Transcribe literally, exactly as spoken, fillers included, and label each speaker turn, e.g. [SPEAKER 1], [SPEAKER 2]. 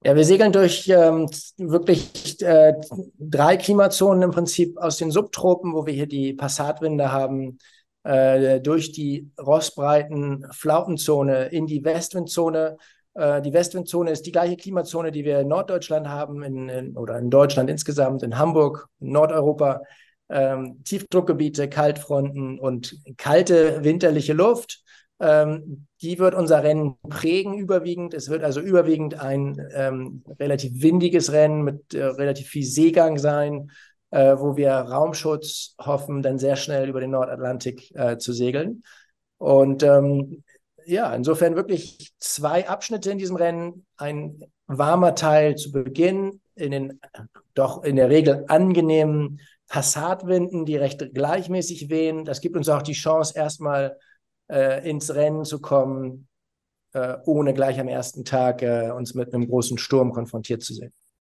[SPEAKER 1] Ja, wir segeln durch ähm, wirklich äh, drei Klimazonen im Prinzip aus den Subtropen, wo wir hier die Passatwinde haben, äh, durch die Rossbreiten Flautenzone in die Westwindzone. Äh, die Westwindzone ist die gleiche Klimazone, die wir in Norddeutschland haben, in, in, oder in Deutschland insgesamt, in Hamburg, in Nordeuropa. Ähm, Tiefdruckgebiete, Kaltfronten und kalte winterliche Luft. Ähm, die wird unser Rennen prägen überwiegend. Es wird also überwiegend ein ähm, relativ windiges Rennen mit äh, relativ viel Seegang sein, äh, wo wir Raumschutz hoffen, dann sehr schnell über den Nordatlantik äh, zu segeln. Und ähm, ja, insofern wirklich zwei Abschnitte in diesem Rennen. Ein warmer Teil zu Beginn in den doch in der Regel angenehmen Passatwinden, die recht gleichmäßig wehen. Das gibt uns auch die Chance, erstmal äh, ins Rennen zu kommen, äh, ohne gleich am ersten Tag äh, uns mit einem großen Sturm konfrontiert zu sehen.